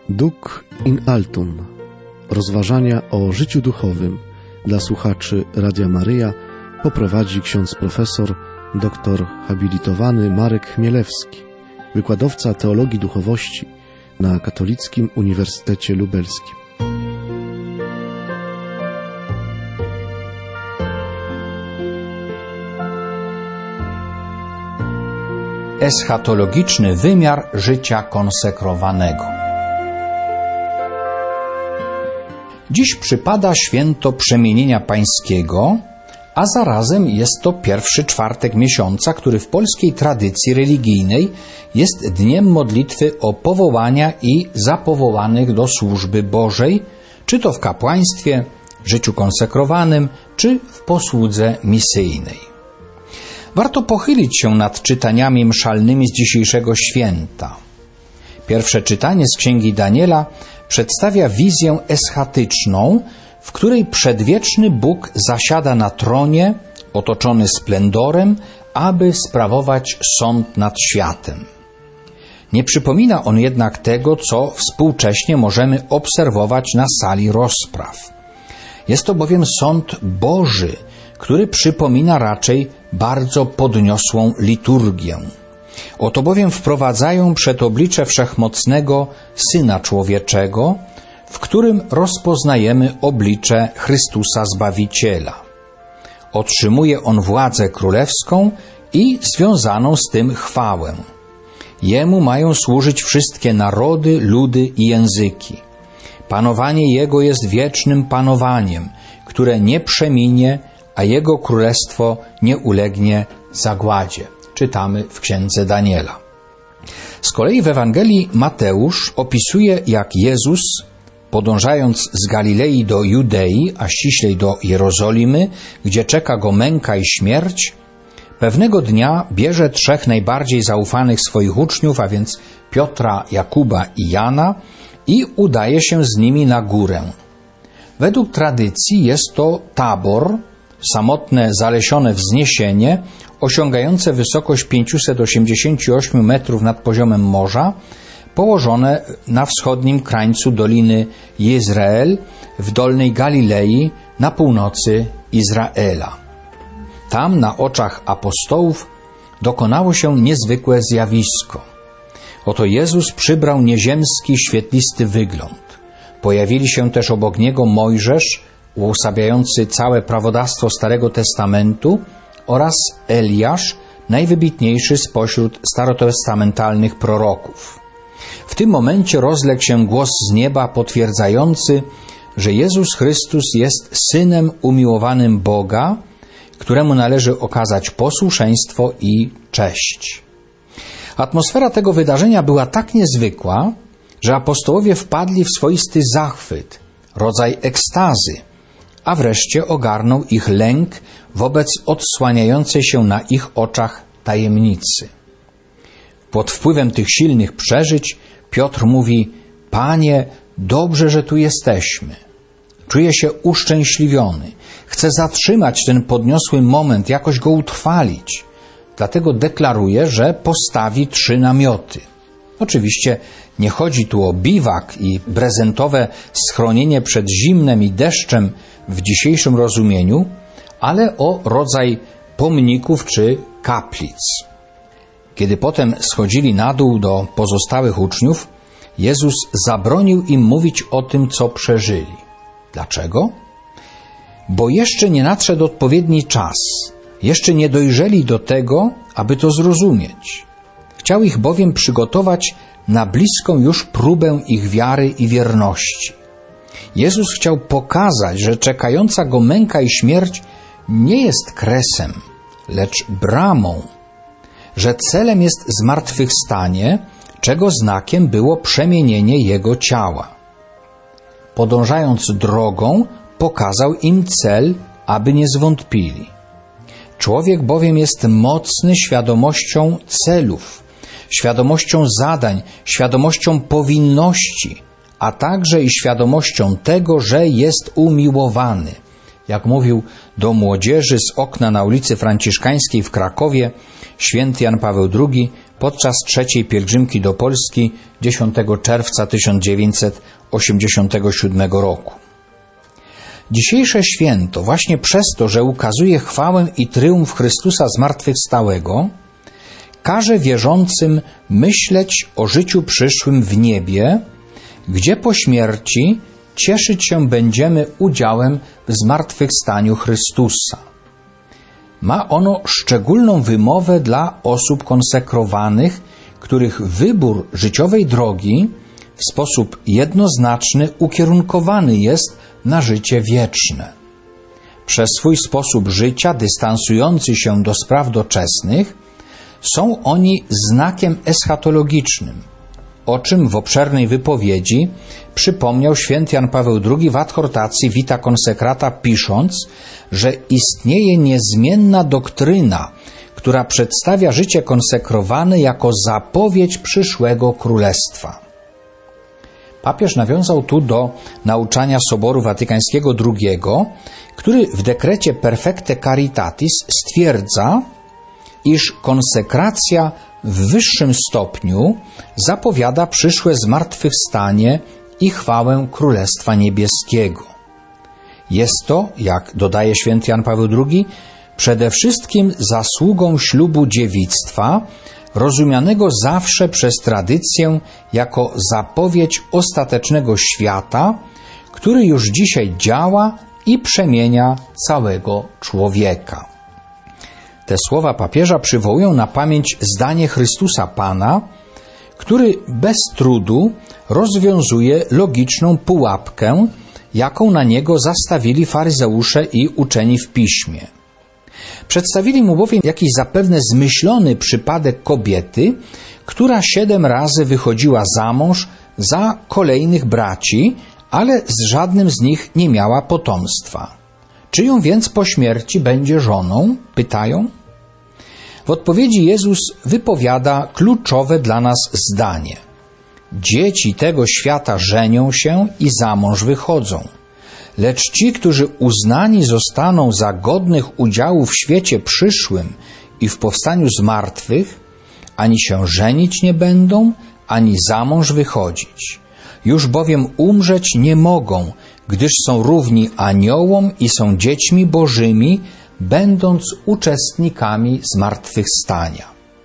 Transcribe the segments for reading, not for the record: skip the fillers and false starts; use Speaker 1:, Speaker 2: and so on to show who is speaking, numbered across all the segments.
Speaker 1: Duc in altum. Rozważania o życiu duchowym dla słuchaczy Radia Maryja poprowadzi ksiądz profesor doktor habilitowany Marek Chmielewski, wykładowca teologii duchowości na Katolickim Uniwersytecie Lubelskim.
Speaker 2: Eschatologiczny wymiar życia konsekrowanego. Dziś przypada święto Przemienienia Pańskiego, a zarazem jest to pierwszy czwartek miesiąca, który w polskiej tradycji religijnej jest dniem modlitwy o powołania i zapowołanych do służby Bożej, czy to w kapłaństwie, życiu konsekrowanym, czy w posłudze misyjnej. Warto pochylić się nad czytaniami mszalnymi z dzisiejszego święta. Pierwsze czytanie z Księgi Daniela przedstawia wizję eschatyczną, w której przedwieczny Bóg zasiada na tronie, otoczony splendorem, aby sprawować sąd nad światem. Nie przypomina on jednak tego, co współcześnie możemy obserwować na sali rozpraw. Jest to bowiem sąd Boży, który przypomina raczej bardzo podniosłą liturgię. Oto bowiem wprowadzają przed oblicze Wszechmocnego Syna Człowieczego, w którym rozpoznajemy oblicze Chrystusa Zbawiciela. Otrzymuje on władzę królewską i związaną z tym chwałę. Jemu mają służyć wszystkie narody, ludy i języki. Panowanie Jego jest wiecznym panowaniem, które nie przeminie, a Jego królestwo nie ulegnie zagładzie. Czytamy w Księdze Daniela. Z kolei w Ewangelii Mateusz opisuje, jak Jezus, podążając z Galilei do Judei, a ściślej do Jerozolimy, gdzie czeka go męka i śmierć, pewnego dnia bierze trzech najbardziej zaufanych swoich uczniów, a więc Piotra, Jakuba i Jana, i udaje się z nimi na górę. Według tradycji jest to Tabor, samotne, zalesione wzniesienie, osiągające wysokość 588 metrów nad poziomem morza, położone na wschodnim krańcu Doliny Jezreel, w Dolnej Galilei, na północy Izraela. Tam, na oczach apostołów, dokonało się niezwykłe zjawisko. Oto Jezus przybrał nieziemski, świetlisty wygląd. Pojawili się też obok Niego Mojżesz, uosabiający całe prawodawstwo Starego Testamentu, oraz Eliasz, najwybitniejszy spośród starotestamentalnych proroków. W tym momencie rozległ się głos z nieba potwierdzający, że Jezus Chrystus jest Synem umiłowanym Boga, któremu należy okazać posłuszeństwo i cześć. Atmosfera tego wydarzenia była tak niezwykła, że apostołowie wpadli w swoisty zachwyt, rodzaj ekstazy, a wreszcie ogarnął ich lęk wobec odsłaniającej się na ich oczach tajemnicy. Pod wpływem tych silnych przeżyć Piotr mówi: Panie, dobrze, że tu jesteśmy. Czuję się uszczęśliwiony. Chcę zatrzymać ten podniosły moment, jakoś go utrwalić. Dlatego deklaruje, że postawi 3 namioty. Oczywiście nie chodzi tu o biwak i prezentowe schronienie przed zimnem i deszczem w dzisiejszym rozumieniu, ale o rodzaj pomników czy kaplic. Kiedy potem schodzili na dół do pozostałych uczniów, Jezus zabronił im mówić o tym, co przeżyli. Dlaczego? Bo jeszcze nie nadszedł odpowiedni czas. Jeszcze nie dojrzeli do tego, aby to zrozumieć. Chciał ich bowiem przygotować na bliską już próbę ich wiary i wierności. Jezus chciał pokazać, że czekająca go męka i śmierć nie jest kresem, lecz bramą, że celem jest zmartwychwstanie, czego znakiem było przemienienie Jego ciała. Podążając drogą, pokazał im cel, aby nie zwątpili. Człowiek bowiem jest mocny świadomością celów, świadomością zadań, świadomością powinności, a także i świadomością tego, że jest umiłowany, jak mówił do młodzieży z okna na ulicy Franciszkańskiej w Krakowie święty Jan Paweł II podczas trzeciej pielgrzymki do Polski 10 czerwca 1987 roku. Dzisiejsze święto właśnie przez to, że ukazuje chwałę i tryumf Chrystusa zmartwychwstałego, każe wierzącym myśleć o życiu przyszłym w niebie, gdzie po śmierci cieszyć się będziemy udziałem w zmartwychwstaniu Chrystusa. Ma ono szczególną wymowę dla osób konsekrowanych, których wybór życiowej drogi w sposób jednoznaczny ukierunkowany jest na życie wieczne. Przez swój sposób życia dystansujący się do spraw doczesnych są oni znakiem eschatologicznym, o czym w obszernej wypowiedzi przypomniał święty Jan Paweł II w adhortacji Vita Consecrata, pisząc, że istnieje niezmienna doktryna, która przedstawia życie konsekrowane jako zapowiedź przyszłego królestwa. Papież nawiązał tu do nauczania Soboru Watykańskiego II, który w dekrecie Perfecte Caritatis stwierdza, iż konsekracja w wyższym stopniu zapowiada przyszłe zmartwychwstanie i chwałę Królestwa Niebieskiego. Jest to, jak dodaje święty Jan Paweł II, przede wszystkim zasługą ślubu dziewictwa, rozumianego zawsze przez tradycję jako zapowiedź ostatecznego świata, który już dzisiaj działa i przemienia całego człowieka. Te słowa papieża przywołują na pamięć zdanie Chrystusa Pana, który bez trudu rozwiązuje logiczną pułapkę, jaką na niego zastawili faryzeusze i uczeni w piśmie. Przedstawili mu bowiem jakiś zapewne zmyślony przypadek kobiety, która 7 razy wychodziła za mąż za kolejnych braci, ale z żadnym z nich nie miała potomstwa. Czyją więc po śmierci będzie żoną? Pytają. W odpowiedzi Jezus wypowiada kluczowe dla nas zdanie. Dzieci tego świata żenią się i za mąż wychodzą. Lecz ci, którzy uznani zostaną za godnych udziału w świecie przyszłym i w powstaniu z martwych, ani się żenić nie będą, ani za mąż wychodzić. Już bowiem umrzeć nie mogą, gdyż są równi aniołom i są dziećmi bożymi, będąc uczestnikami zmartwychwstania.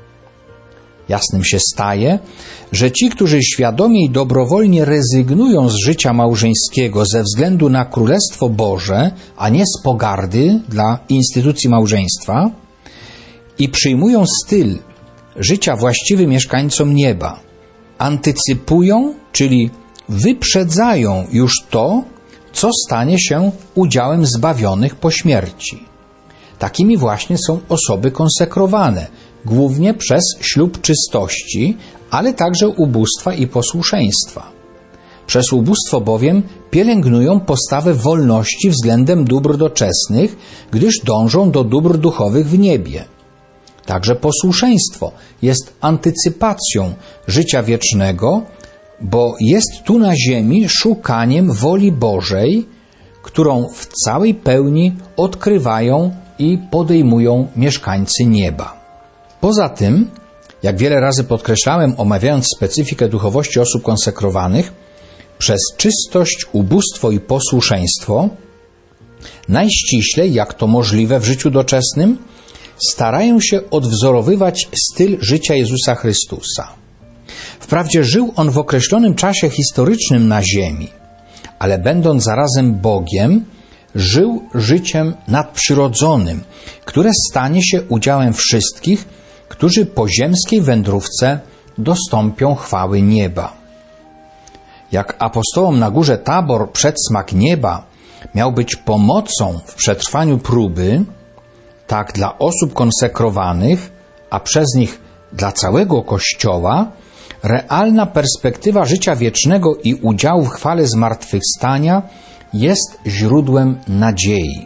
Speaker 2: Jasnym się staje, że ci, którzy świadomie i dobrowolnie rezygnują z życia małżeńskiego ze względu na Królestwo Boże, a nie z pogardy dla instytucji małżeństwa, i przyjmują styl życia właściwy mieszkańcom nieba, antycypują, czyli wyprzedzają już to, co stanie się udziałem zbawionych po śmierci. Takimi właśnie są osoby konsekrowane, głównie przez ślub czystości, ale także ubóstwa i posłuszeństwa. Przez ubóstwo bowiem pielęgnują postawę wolności względem dóbr doczesnych, gdyż dążą do dóbr duchowych w niebie. Także posłuszeństwo jest antycypacją życia wiecznego, bo jest tu na ziemi szukaniem woli Bożej, którą w całej pełni odkrywają i podejmują mieszkańcy nieba. Poza tym, jak wiele razy podkreślałem, omawiając specyfikę duchowości osób konsekrowanych, przez czystość, ubóstwo i posłuszeństwo, najściślej, jak to możliwe w życiu doczesnym, starają się odwzorowywać styl życia Jezusa Chrystusa. Wprawdzie żył On w określonym czasie historycznym na ziemi, ale będąc zarazem Bogiem, żył życiem nadprzyrodzonym, które stanie się udziałem wszystkich, którzy po ziemskiej wędrówce dostąpią chwały nieba. Jak apostołom na górze Tabor przedsmak nieba miał być pomocą w przetrwaniu próby, tak dla osób konsekrowanych, a przez nich dla całego Kościoła, realna perspektywa życia wiecznego i udziału w chwale zmartwychwstania jest źródłem nadziei.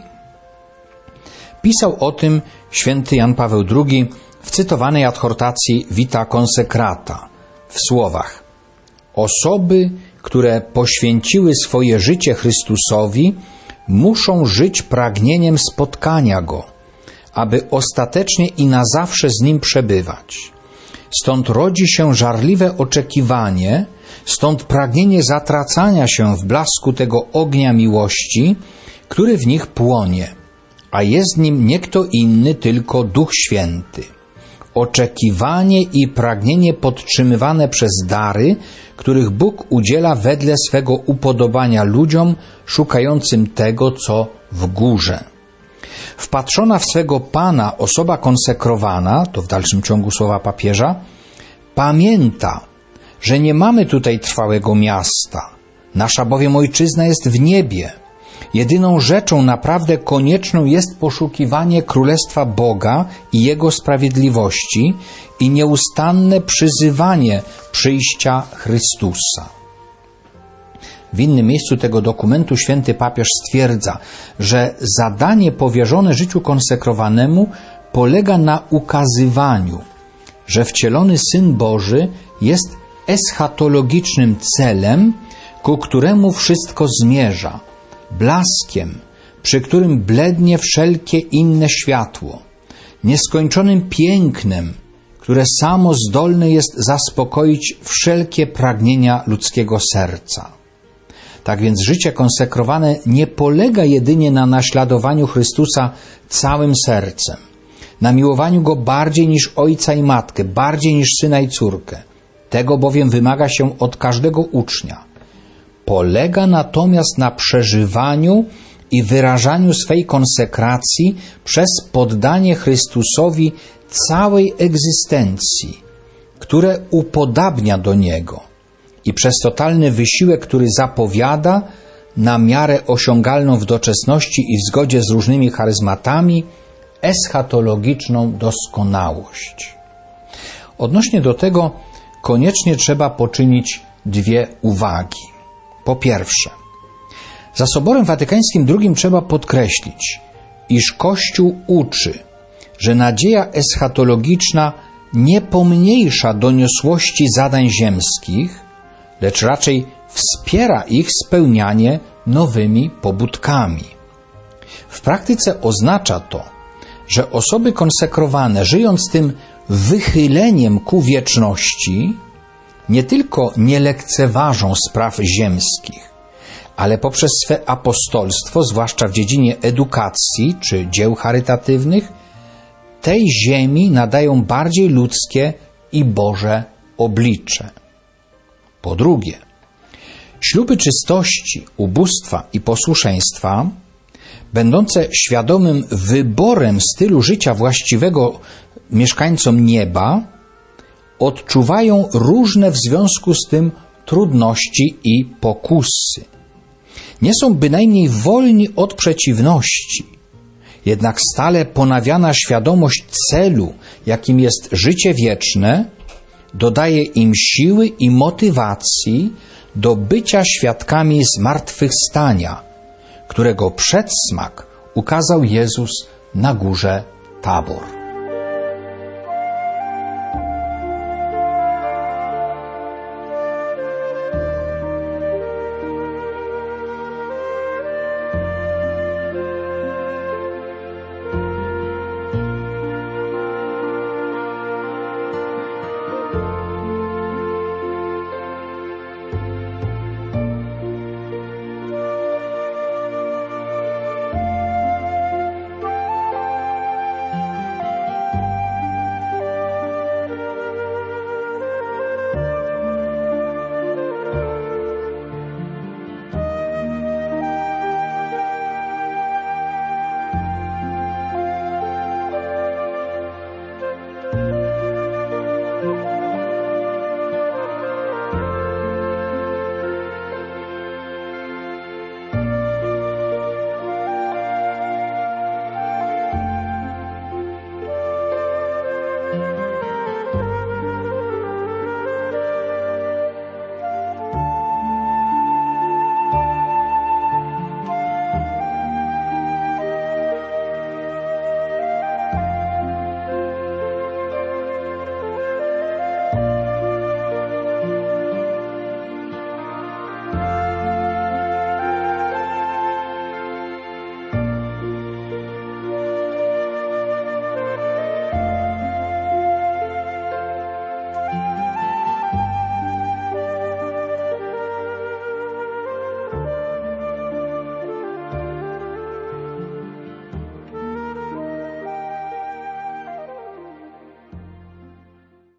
Speaker 2: Pisał o tym święty Jan Paweł II w cytowanej adhortacji Vita Consecrata w słowach: osoby, które poświęciły swoje życie Chrystusowi, muszą żyć pragnieniem spotkania Go, aby ostatecznie i na zawsze z Nim przebywać. Stąd rodzi się żarliwe oczekiwanie, stąd pragnienie zatracania się w blasku tego ognia miłości, który w nich płonie, a jest nim nie kto inny, tylko Duch Święty. Oczekiwanie i pragnienie podtrzymywane przez dary, których Bóg udziela wedle swego upodobania ludziom szukającym tego, co w górze. Wpatrzona w swego Pana osoba konsekrowana, to w dalszym ciągu słowa papieża, pamięta, że nie mamy tutaj trwałego miasta. Nasza bowiem ojczyzna jest w niebie. Jedyną rzeczą naprawdę konieczną jest poszukiwanie Królestwa Boga i Jego sprawiedliwości i nieustanne przyzywanie przyjścia Chrystusa. W innym miejscu tego dokumentu święty papież stwierdza, że zadanie powierzone życiu konsekrowanemu polega na ukazywaniu, że wcielony Syn Boży jest eschatologicznym celem, ku któremu wszystko zmierza, blaskiem, przy którym blednie wszelkie inne światło, nieskończonym pięknem, które samo zdolne jest zaspokoić wszelkie pragnienia ludzkiego serca. Tak więc życie konsekrowane nie polega jedynie na naśladowaniu Chrystusa całym sercem, na miłowaniu Go bardziej niż ojca i matkę, bardziej niż syna i córkę. Tego bowiem wymaga się od każdego ucznia. Polega natomiast na przeżywaniu i wyrażaniu swej konsekracji przez poddanie Chrystusowi całej egzystencji, które upodabnia do Niego, i przez totalny wysiłek, który zapowiada na miarę osiągalną w doczesności i w zgodzie z różnymi charyzmatami eschatologiczną doskonałość. Odnośnie do tego koniecznie trzeba poczynić dwie uwagi. Po pierwsze, za Soborem Watykańskim II trzeba podkreślić, iż Kościół uczy, że nadzieja eschatologiczna nie pomniejsza doniosłości zadań ziemskich, lecz raczej wspiera ich spełnianie nowymi pobudkami. W praktyce oznacza to, że osoby konsekrowane, żyjąc tym wychyleniem ku wieczności, nie tylko nie lekceważą spraw ziemskich, ale poprzez swe apostolstwo, zwłaszcza w dziedzinie edukacji czy dzieł charytatywnych, tej ziemi nadają bardziej ludzkie i Boże oblicze. Po drugie, śluby czystości, ubóstwa i posłuszeństwa, będące świadomym wyborem stylu życia właściwego mieszkańcom nieba, odczuwają różne w związku z tym trudności i pokusy. Nie są bynajmniej wolni od przeciwności, jednak stale ponawiana świadomość celu, jakim jest życie wieczne, dodaje im siły i motywacji do bycia świadkami zmartwychwstania, którego przedsmak ukazał Jezus na górze Tabor.